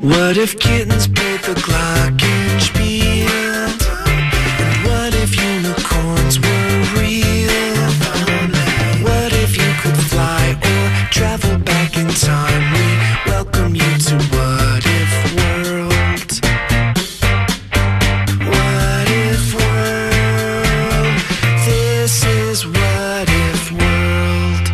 What if kittens played the glockenspiel? And what if unicorns were real? What if you could fly or travel back in time? We welcome you to What If World. What If World? This is What If World.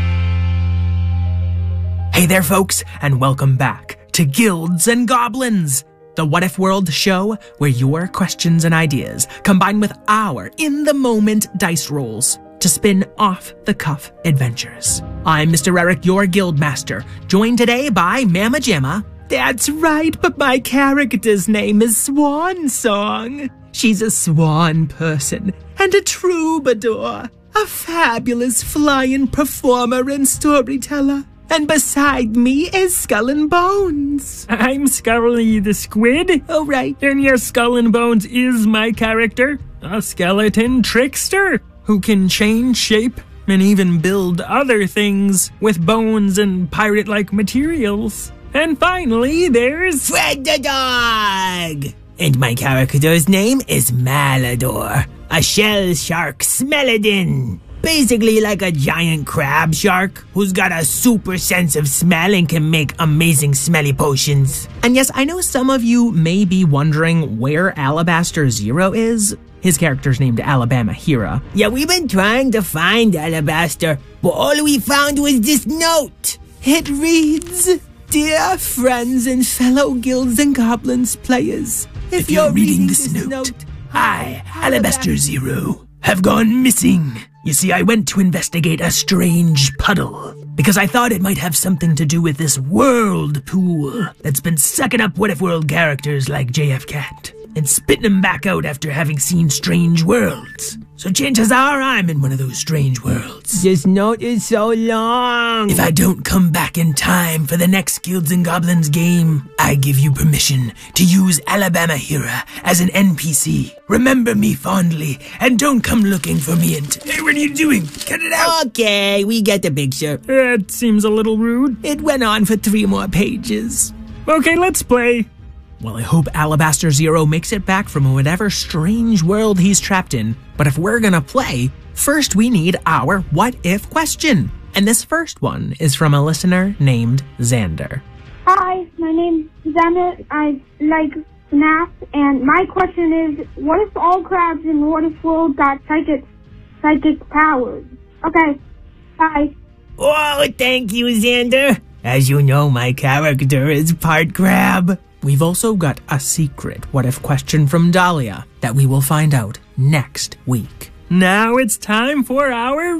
Hey there, folks, and welcome back to Guilds and Goblins, the What If World show where your questions and ideas combine with our in-the-moment dice rolls to spin off-the-cuff adventures. I'm Mr. Eric, your Guildmaster, joined today by Mama Jamma. That's right, but my character's name is Swan Song. She's a swan person and a troubadour, a fabulous flying performer and storyteller. And beside me is Skull and Bones. I'm Scully the Squid. Oh, right. And yes, Skull and Bones is my character, a skeleton trickster who can change shape and even build other things with bones and pirate-like materials. And finally, there's Fred the Dog. And my character's name is Malador, a shell shark smelodin. Basically like a giant crab shark who's got a super sense of smell and can make amazing smelly potions. And yes, I know some of you may be wondering where Alabaster Zero is. His character's named Alabama Hira. Yeah, we've been trying to find Alabaster, but all we found was this note. It reads, "Dear friends and fellow Guilds and Goblins players, if you're reading this note, I, Alabaster Zero, have gone missing. You see, I went to investigate a strange puddle because I thought it might have something to do with this world pool that's been sucking up What If World characters like JF Cat and spitting them back out after having seen strange worlds. So chances are I'm in one of those strange worlds. This note is so long. If I don't come back in time for the next Guilds and Goblins game, I give you permission to use Alabama Hira as an NPC. Remember me fondly, and don't come looking for me hey, what are you doing? Cut it out. Okay, we get the picture. That seems a little rude. It went on for 3 more pages. Okay, let's play. Well, I hope Alabaster Zero makes it back from whatever strange world he's trapped in. But if we're gonna play, first we need our what if question. And this first one is from a listener named Xander. Hi, my name's Xander. I like FNAF, and my question is, what if all crabs in What If World got psychic powers? Okay, bye. Oh, thank you, Xander. As you know, my character is part crab. We've also got a secret what if question from Dahlia that we will find out next week. Now it's time for our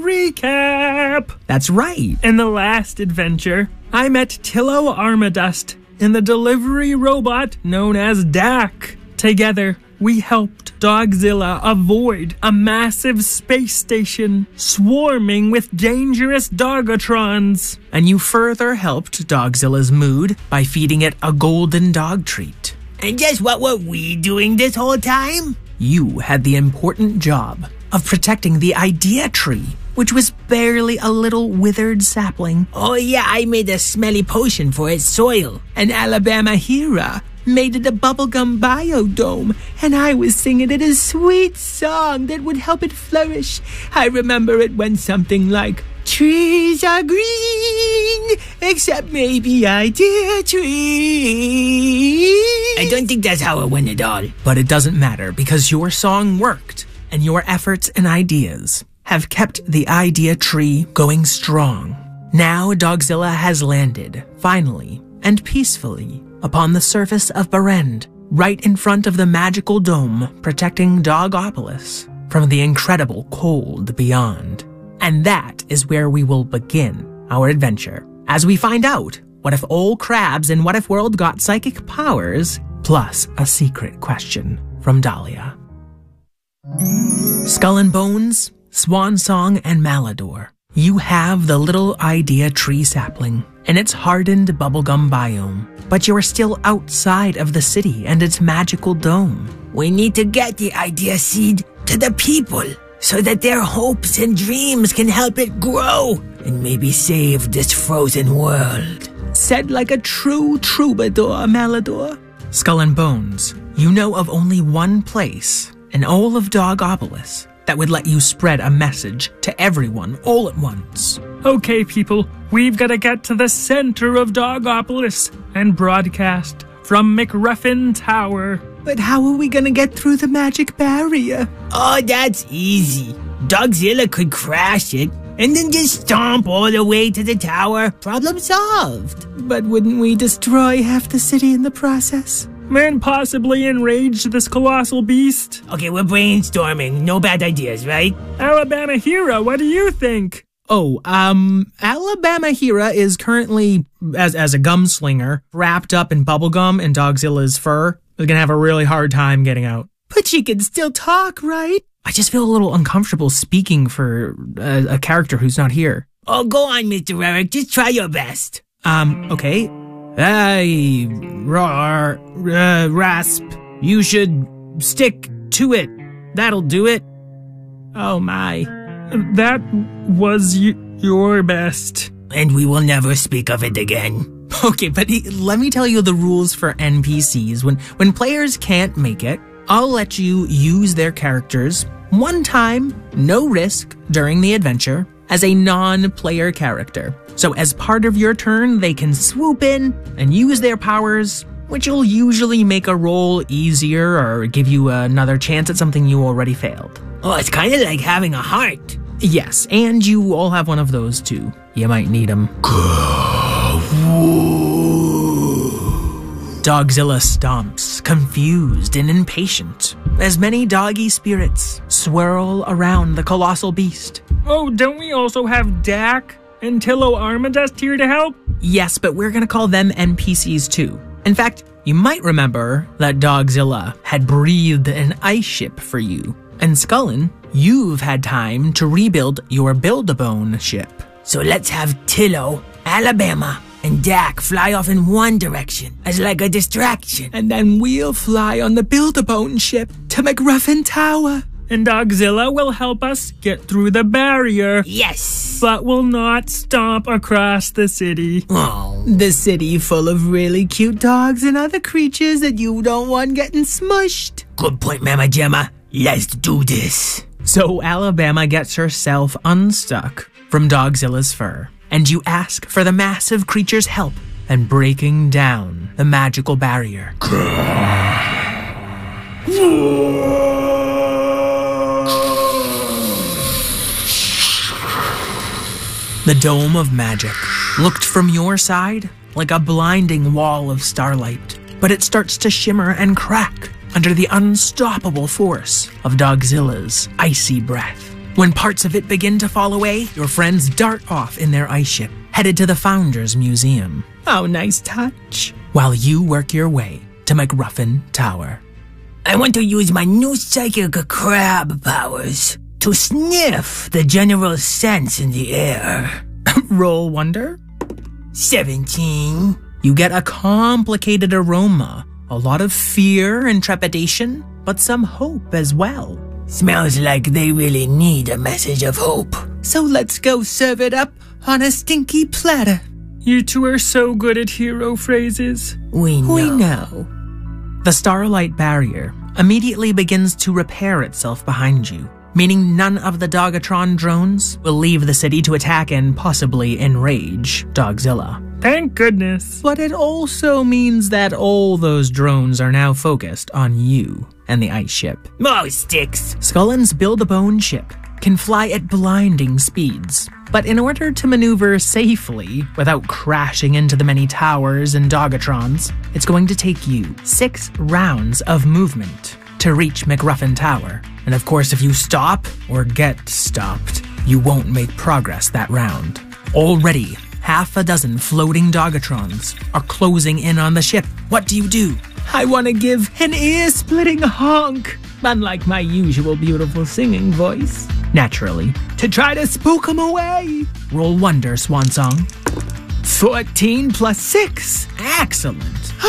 recap. That's right. In the last adventure, I met Tillo Armadust and the delivery robot known as Dak. Together, we helped Dogzilla avoid a massive space station swarming with dangerous Dogatrons. And you further helped Dogzilla's mood by feeding it a golden dog treat. And guess what were we doing this whole time? You had the important job of protecting the idea tree, which was barely a little withered sapling. Oh yeah, I made a smelly potion for its soil. And Alabama Hira made it a bubblegum biodome, and I was singing it a sweet song that would help it flourish. I remember it went something like, trees are green, except maybe idea tree. I don't think that's how it went at all. But it doesn't matter, because your song worked, and your efforts and ideas have kept the idea tree going strong. Now Dogzilla has landed, finally, and peacefully, upon the surface of Berend, right in front of the magical dome protecting Dogopolis from the incredible cold beyond. And that is where we will begin our adventure, as we find out what if all crabs in What If World got psychic powers, plus a secret question from Dahlia. Skull and Bones, Swan Song, and Malador. You have the little idea tree sapling and its hardened bubblegum biome, but you are still outside of the city and its magical dome. We need to get the idea seed to the people so that their hopes and dreams can help it grow and maybe save this frozen world. Said like a true troubadour, Malador. Skull and Bones, you know of only one place in all of Dogopolis that would let you spread a message to everyone all at once. Okay, people, we've got to get to the center of Dogopolis and broadcast from McRuffin Tower. But how are we gonna get through the magic barrier? Oh, that's easy. Dogzilla could crash it and then just stomp all the way to the tower. Problem solved. But wouldn't we destroy half the city in the process? And possibly enrage this colossal beast. Okay, we're brainstorming. No bad ideas, right? Alabama Hero, what do you think? Oh, Alabama Hera is currently, as a gumslinger, wrapped up in bubblegum and Dogzilla's fur. They're gonna have a really hard time getting out. But she can still talk, right? I just feel a little uncomfortable speaking for a character who's not here. Oh, go on, Mr. Eric. Just try your best. Okay. Hey, Rasp, you should stick to it. That'll do it. Oh my. That was your best. And we will never speak of it again. Okay, but let me tell you the rules for NPCs. When players can't make it, I'll let you use their characters one time, no risk, during the adventure, as a non-player character. So as part of your turn, they can swoop in and use their powers, which will usually make a roll easier or give you another chance at something you already failed. Oh, it's kind of like having a heart. Yes, and you all have one of those too. You might need them. Dogzilla stomps, confused and impatient, as many doggy spirits swirl around the colossal beast. Oh, don't we also have Dak and Tillo Armadust here to help? Yes, but we're gonna call them NPCs too. In fact, you might remember that Dogzilla had breathed an ice ship for you. And Skullin, you've had time to rebuild your Build-A-Bone ship. So let's have Tillo, Alabama, and Dak fly off in one direction as like a distraction. And then we'll fly on the Build-A-Bone ship to McRuffin Tower. And Dogzilla will help us get through the barrier. Yes! But will not stomp across the city. Oh. The city full of really cute dogs and other creatures that you don't want getting smushed. Good point, Mama Gemma. Let's do this. So Alabama gets herself unstuck from Dogzilla's fur, and you ask for the massive creature's help in breaking down the magical barrier. The Dome of Magic looked from your side like a blinding wall of starlight, but it starts to shimmer and crack under the unstoppable force of Dogzilla's icy breath. When parts of it begin to fall away, your friends dart off in their ice ship, headed to the Founders Museum. Oh, nice touch. While you work your way to McRuffin Tower. I want to use my new psychic crab powers to sniff the general sense in the air. Roll wonder. 17. You get a complicated aroma. A lot of fear and trepidation, but some hope as well. Smells like they really need a message of hope. So let's go serve it up on a stinky platter. You two are so good at hero phrases. We know. We know. The Starlight Barrier immediately begins to repair itself behind you, meaning none of the Dogatron drones will leave the city to attack and possibly enrage Dogzilla. Thank goodness. But it also means that all those drones are now focused on you and the ice ship. Oh, sticks. Skullin's Build-A-Bone ship can fly at blinding speeds, but in order to maneuver safely without crashing into the many towers and Dogatrons, it's going to take you 6 rounds of movement to reach McRuffin Tower. And of course, if you stop or get stopped, you won't make progress that round. Already, half a dozen floating Dogatrons are closing in on the ship. What do? I want to give an ear-splitting honk, unlike my usual beautiful singing voice. Naturally, to try to spook them away. Roll wonder, Swan Song. 14 plus 6. Excellent.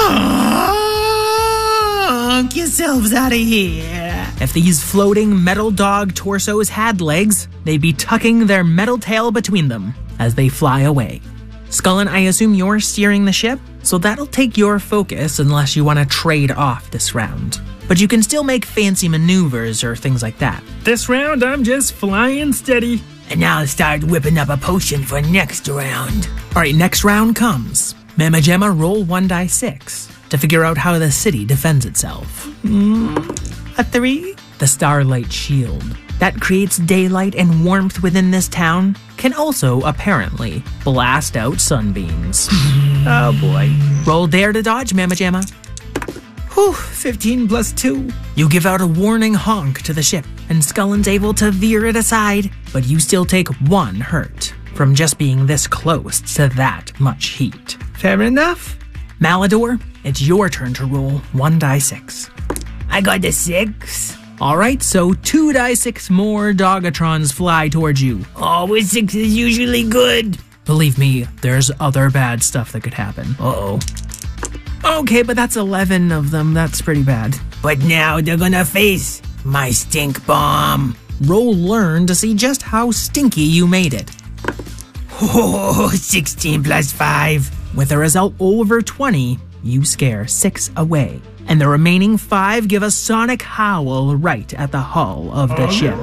Honk yourselves out of here. If these floating metal dog torsos had legs, they'd be tucking their metal tail between them as they fly away. Scullin, I assume you're steering the ship, so that'll take your focus unless you want to trade off this round. But you can still make fancy maneuvers or things like that. This round, I'm just flying steady. And I'll start whipping up a potion for next round. Alright, next round comes. Mama Gemma, roll 1d6 to figure out how the city defends itself. A 3? The Starlight Shield that creates daylight and warmth within this town can also apparently blast out sunbeams. Oh boy. Roll dare to dodge, Mama Gemma. Whew, 15 plus 2. You give out a warning honk to the ship, and Scullin's able to veer it aside, but you still take 1 hurt from just being this close to that much heat. Fair enough. Malador, it's your turn to roll 1d6. I got a 6. Alright, so 2d6 more Dogatrons fly towards you. Always 6 is usually good. Believe me, there's other bad stuff that could happen. Uh-oh. Okay, but that's 11 of them. That's pretty bad. But now they're gonna face my stink bomb. Roll learn to see just how stinky you made it. Oh, 16 plus 5. With a result over 20, you scare 6 away. And the remaining 5 give a sonic howl right at the hull of the ship.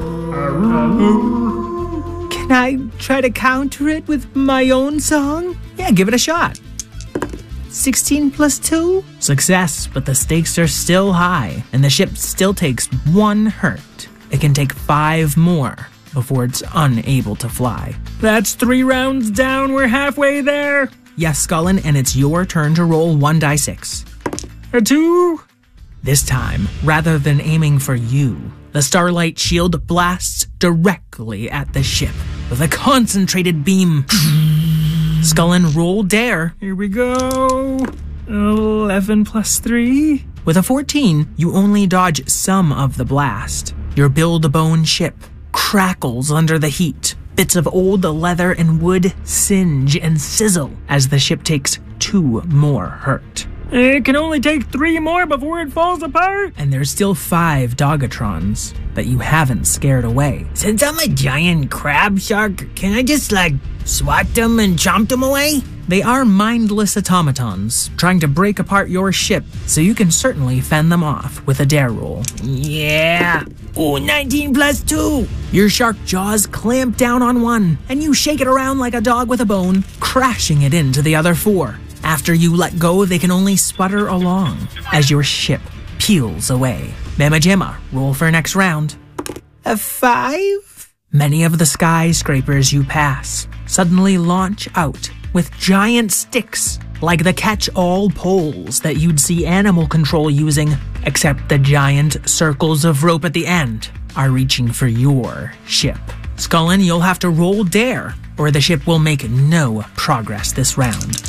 Can I try to counter it with my own song? Yeah, give it a shot. 16 plus 2? Success, but the stakes are still high, and the ship still takes 1 hurt. It can take 5 more before it's unable to fly. That's 3 rounds down. We're halfway there. Yes, Scullin, and it's your turn to roll 1d6. A 2. This time, rather than aiming for you, the Starlight Shield blasts directly at the ship with a concentrated beam. Scullin, roll dare. Here we go. 11 plus 3. With a 14, you only dodge some of the blast. Your build-a-bone ship crackles under the heat. Bits of old leather and wood singe and sizzle as the ship takes 2 more hurt. It can only take 3 more before it falls apart. And there's still 5 Dogatrons that you haven't scared away. Since I'm a giant crab shark, can I just, swat them and chomp them away? They are mindless automatons, trying to break apart your ship, so you can certainly fend them off with a dare roll. Yeah. Oh, 19 plus 2. Your shark jaws clamp down on one, and you shake it around like a dog with a bone, crashing it into the other 4. After you let go, they can only sputter along as your ship peels away. Mama Gemma, roll for next round. A 5? Many of the skyscrapers you pass suddenly launch out with giant sticks, like the catch-all poles that you'd see animal control using, except the giant circles of rope at the end are reaching for your ship. Scullin, you'll have to roll dare, or the ship will make no progress this round.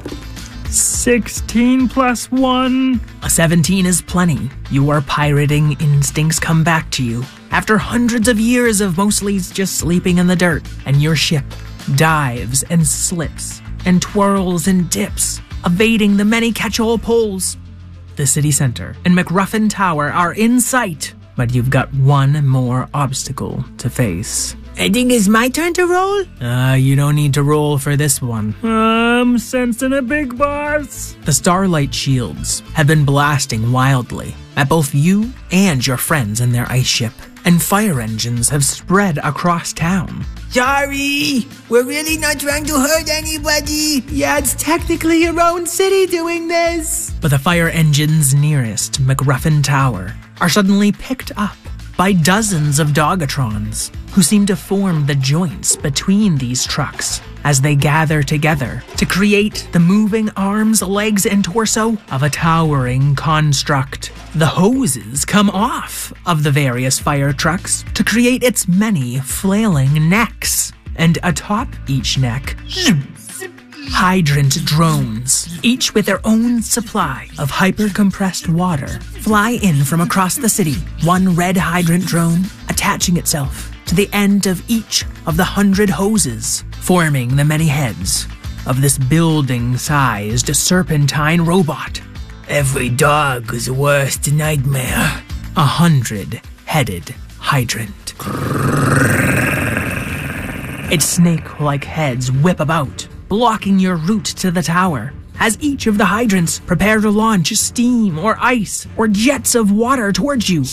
16 plus 1. A 17 is plenty. Your pirating instincts come back to you after hundreds of years of mostly just sleeping in the dirt, and your ship dives and slips and twirls and dips, evading the many catch-all poles. The city center and McRuffin Tower are in sight, but you've got 1 more obstacle to face. I think it's my turn to roll? You don't need to roll for this one. I'm sensing a big boss. The Starlight Shields have been blasting wildly at both you and your friends in their ice ship, and fire engines have spread across town. Sorry, we're really not trying to hurt anybody. Yeah, it's technically your own city doing this. But the fire engines nearest McRuffin Tower are suddenly picked up by dozens of Dogatrons who seem to form the joints between these trucks as they gather together to create the moving arms, legs, and torso of a towering construct. The hoses come off of the various fire trucks to create its many flailing necks, and atop each neck, hydrant drones, each with their own supply of hyper-compressed water, fly in from across the city, one red hydrant drone attaching itself to the end of each of the 100 hoses, forming the many heads of this building-sized serpentine robot. Every dog's worst nightmare. 100-headed hydrant. Its snake-like heads whip about, blocking your route to the tower, as each of the hydrants prepare to launch steam or ice or jets of water towards you.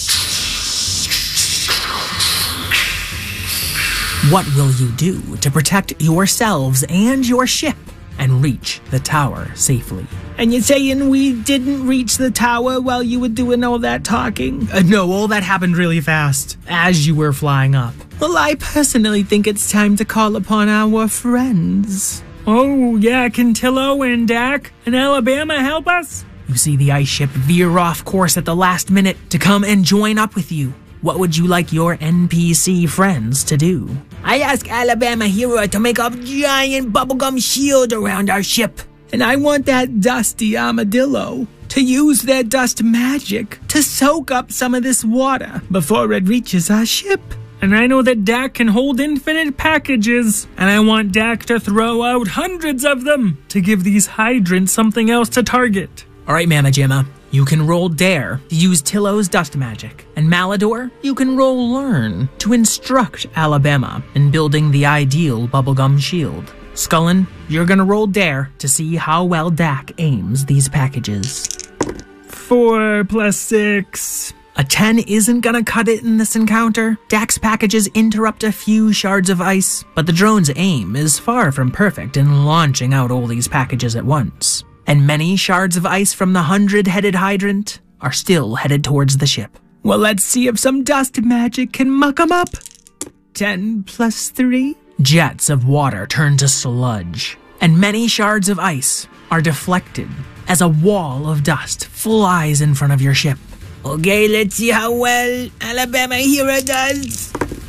What will you do to protect yourselves and your ship and reach the tower safely? And you're saying we didn't reach the tower while you were doing all that talking? No, all that happened really fast as you were flying up. Well, I personally think it's time to call upon our friends. Oh, yeah, can Tillo and Dak and Alabama help us? You see the ice ship veer off course at the last minute to come and join up with you. What would you like your NPC friends to do? I ask Alabama Hero to make a giant bubblegum shield around our ship. And I want that dusty armadillo to use their dust magic to soak up some of this water before it reaches our ship. And I know that Dak can hold infinite packages, and I want Dak to throw out hundreds of them to give these hydrants something else to target. All right, Mama Jamma, you can roll Dare to use Tillo's dust magic, and Malador, you can roll Learn to instruct Alabama in building the ideal bubblegum shield. Scullin, you're gonna roll Dare to see how well Dak aims these packages. 4 + 6. A 10 isn't gonna cut it in this encounter. Dak's packages interrupt a few shards of ice, but the drone's aim is far from perfect in launching out all these packages at once. And many shards of ice from the 100-headed hydrant are still headed towards the ship. Well, let's see if some dust magic can muck 'em up. 10 + 3. Jets of water turn to sludge, and many shards of ice are deflected as a wall of dust flies in front of your ship. Okay, let's see how well Alabama Hero does.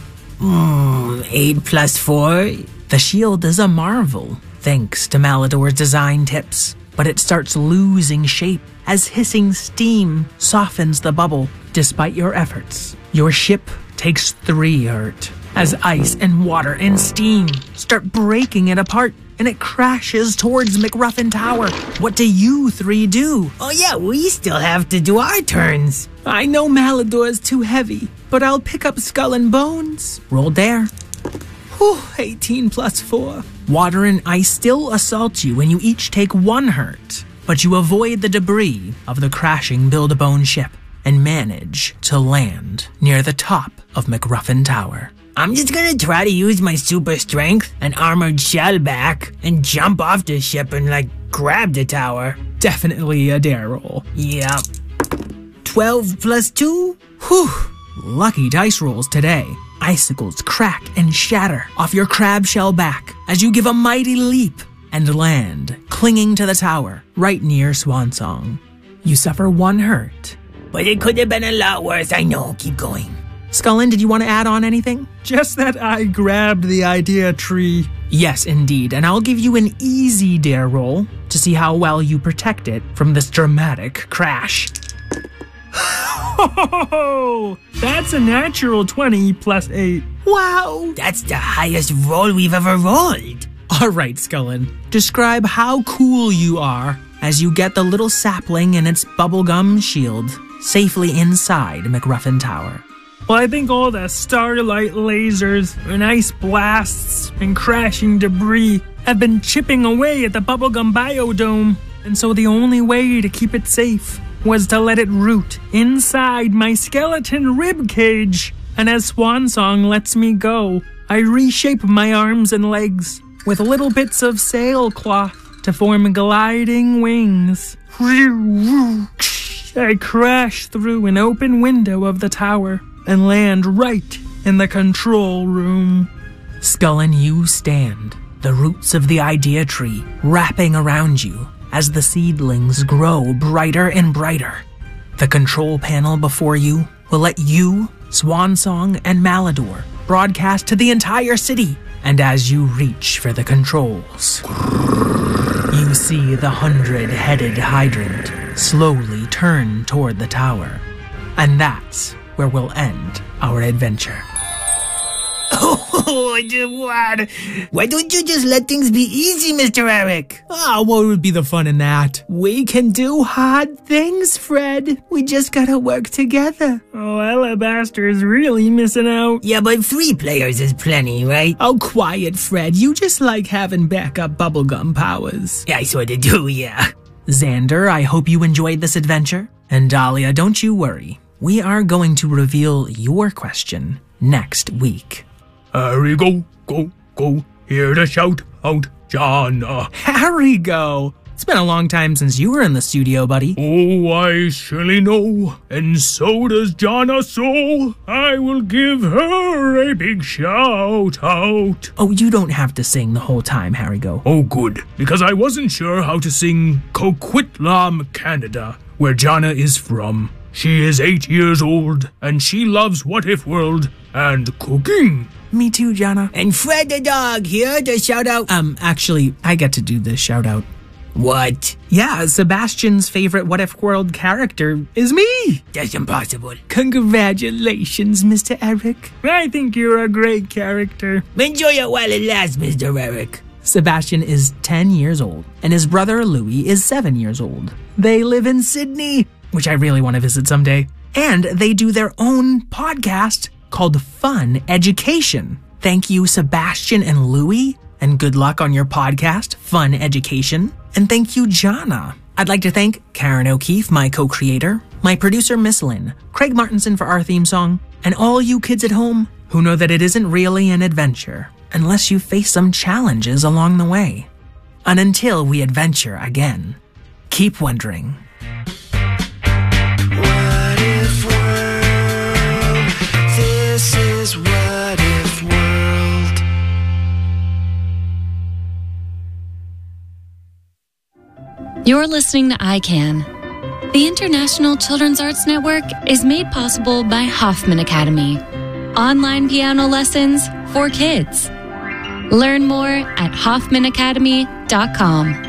8 + 4. The shield is a marvel, thanks to Malador's design tips, but it starts losing shape as hissing steam softens the bubble. Despite your efforts, your ship takes 3 hurt as ice and water and steam start breaking it apart, and it crashes towards McRuffin Tower. What do you 3 do? Oh yeah, we still have to do our turns. I know Malador's too heavy, but I'll pick up Skull and Bones. Roll Dare. 18 + 4. Water and ice still assault you and you each take 1 hurt, but you avoid the debris of the crashing Build-A-Bone ship and manage to land near the top of McRuffin Tower. I'm just gonna try to use my super strength and armored shell back and jump off the ship and grab the tower. Definitely a dare roll. Yep. 12 + 2. Whew. Lucky dice rolls today. Icicles crack and shatter off your crab shell back as you give a mighty leap and land, clinging to the tower right near Swansong. You suffer 1 hurt. But it could have been a lot worse, I know. Keep going. Scullin, did you want to add on anything? Just that I grabbed the idea tree. Yes, indeed, and I'll give you an easy dare roll to see how well you protect it from this dramatic crash. Oh, that's a natural 20 + 8. Wow, that's the highest roll we've ever rolled. All right, Scullin, describe how cool you are as you get the little sapling and its bubblegum shield safely inside McRuffin Tower. Well, I think all the starlight lasers and ice blasts and crashing debris have been chipping away at the bubblegum biodome, and so the only way to keep it safe was to let it root inside my skeleton rib cage. And as Swansong lets me go, I reshape my arms and legs with little bits of sailcloth to form gliding wings. I crash through an open window of the tower and land right in the control room. Scullin, you stand, the roots of the idea tree wrapping around you as the seedlings grow brighter and brighter. The control panel before you will let you, Swansong, and Malador broadcast to the entire city. And as you reach for the controls, you see the 100-headed hydrant slowly turn toward the tower. And that's where we'll end our adventure. Oh, what? Why don't you just let things be easy, Mr. Eric? Oh, what would be the fun in that? We can do hard things, Fred. We just gotta work together. Oh, Alabaster's really missing out. Yeah, but 3 players is plenty, right? Oh, quiet, Fred. You just like having backup bubblegum powers. I sorta do, yeah. Xander, I hope you enjoyed this adventure. And Dahlia, don't you worry. We are going to reveal your question next week. Harry, go. Hear the shout out, Jana. Harry, go. It's been a long time since you were in the studio, buddy. Oh, I surely know, and so does Jana, so I will give her a big shout out. Oh, you don't have to sing the whole time, Harry, go. Oh, good, because I wasn't sure how to sing Coquitlam, Canada, where Jana is from. She is 8 years old, and she loves What If World and cooking. Me too, Jana. And Fred the dog here to shout out. Actually, I get to do this shout out. What? Yeah, Sebastian's favorite What If World character is me. That's impossible. Congratulations, Mr. Eric. I think you're a great character. Enjoy it while it lasts, Mr. Eric. Sebastian is 10 years old, and his brother Louis is 7 years old. They live in Sydney, which I really want to visit someday. And they do their own podcast called Fun Education. Thank you, Sebastian and Louis, and good luck on your podcast, Fun Education. And thank you, Jana. I'd like to thank Karen O'Keefe, my co-creator, my producer, Miss Lynn, Craig Martinson for our theme song, and all you kids at home who know that it isn't really an adventure unless you face some challenges along the way. And until we adventure again, keep wondering. What if world? This is What If World. You're listening to iCan. The International Children's Arts Network is made possible by Hoffman Academy. Online piano lessons for kids. Learn more at hoffmanacademy.com.